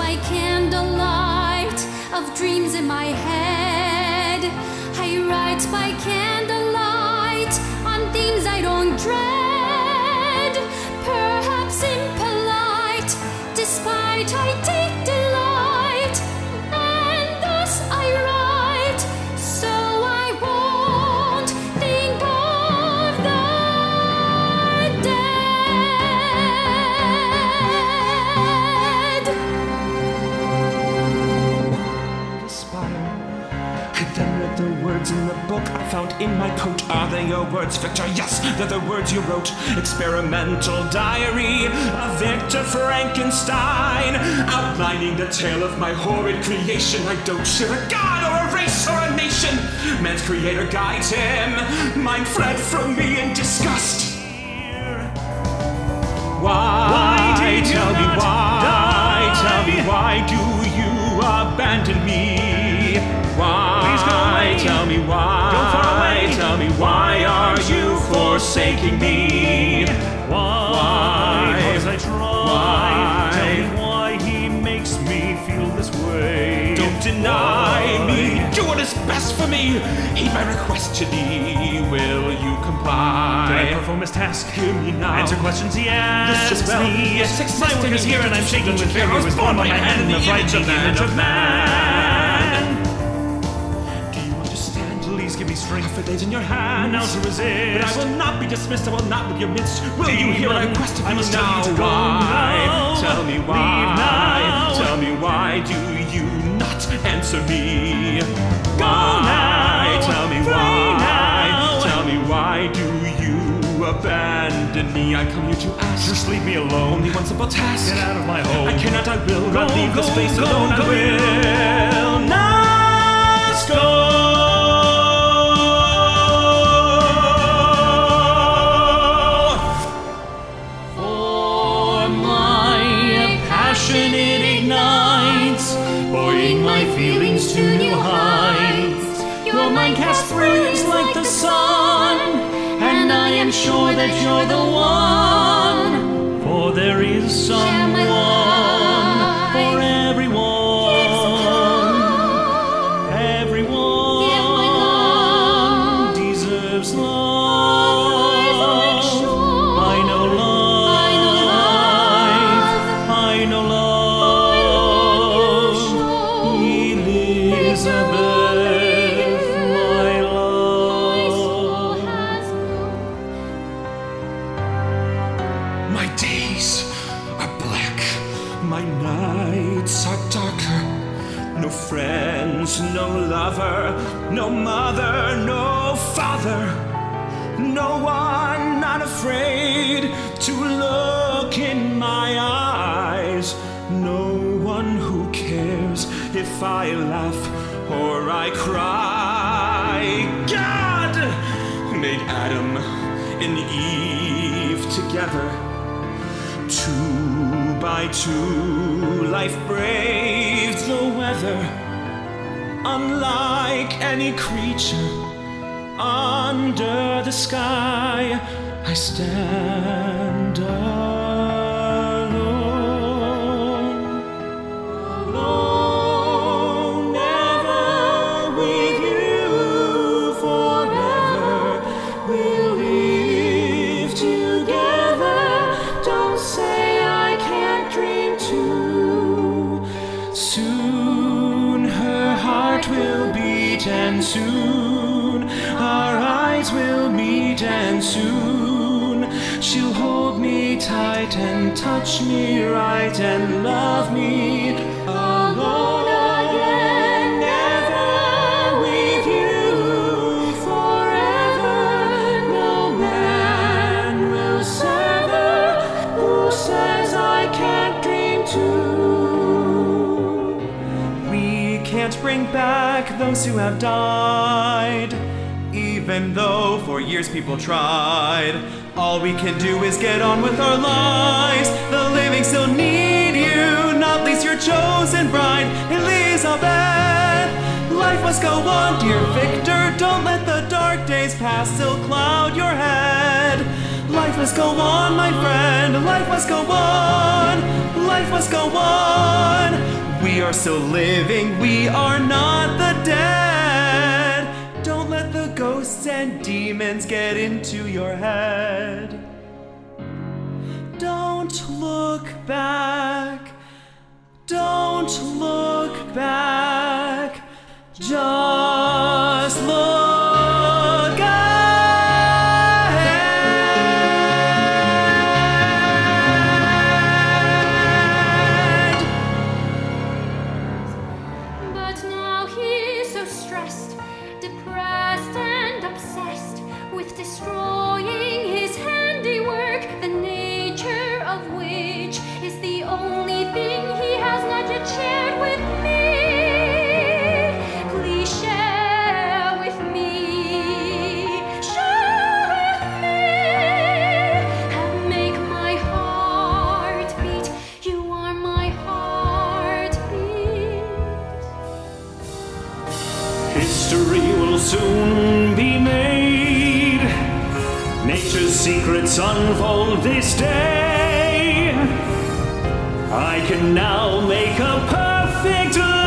by candlelight of dreams in my head. I write by candlelight on themes I don't dread. Perhaps impolite, despite I take delight, and thus I write, so I won't think of the dead. Aspire. I then read the words in the book I found in my coat. Are they your words, Victor? Yes, they're the words you wrote. Experimental diary of Victor Frankenstein, outlining the tale of my horrid creation. I don't share a god or a race or a nation. Man's creator guides him. Mine fled from me in disgust. Why did you tell me not why? die? Tell me why do you abandon me? Why? Please go away. Tell me why. Go far away. Tell me why are you forsaking me? Why? Because I tried. Why? Tell me why he makes me feel this way. Don't deny Why? me. Do what is best for me. Heed my request to thee. Will you comply? Did I perform his task? Hear me now. Answer questions he asks Listen well. me. Your success My work is here and I'm shaking with fear. I was born by my hand in the frightened image of man. Do you understand? Please give me strength For days in your hand. now to resist. But I will not be dismissed. I will not be midst. Will you hear what I request of I you must now? tell you to go Why? now. Tell me why. Leave now. Tell me why do you not answer me? Go now. Tell me Free why. now. Tell me why do you abandon me? I come here to ask. Just leave me alone. Only one simple task. Get out of my home. I cannot. I will Go, not leave go, this place go, alone. go. I will not go. For my passion it ignites, buoying my feelings to new heights. Your mind casts brilliance like the sun, and I am sure that you're the one. For there is someone my life. for everyone. Everyone Give my love. deserves love. Sure. I know love. I know love. I know love. Elizabeth, my love. My days are black, my nights are darker. No friends, no lover, no mother, no father. No one not afraid to look in my eyes. No one who cares if I laugh or I cry. God made Adam and Eve together. Two by two, life braved the weather. Unlike any creature under the sky, I stand alone. Alone, never with you, forever we'll live together. Don't say I can't dream too. Soon her heart will beat, and soon our eyes will meet, and soon she'll hold me tight and touch me right and love me alone again. Never with you, forever. No man will sever who says I can't dream too. We can't bring back those who have died, even though for years people tried. All we can do is get on with our lives. The living still need you, not least your chosen bride, Elizabeth. Life must go on, dear Victor. Don't let the dark days pass still cloud your head. Life must go on, my friend. Life must go on. Life must go on. We are still living. We are not the dead. Don't let the ghosts and demons get into your head. Don't look back. Don't look back. Just look ahead. But now he's so stressed, depressed and obsessed with destroying his handiwork, the nature of which is the only thing he has not yet shared with me. Please share with me, and make my heart beat. You are my heartbeat. History will soon be made. Nature's secrets unfold this day. I can now make a perfect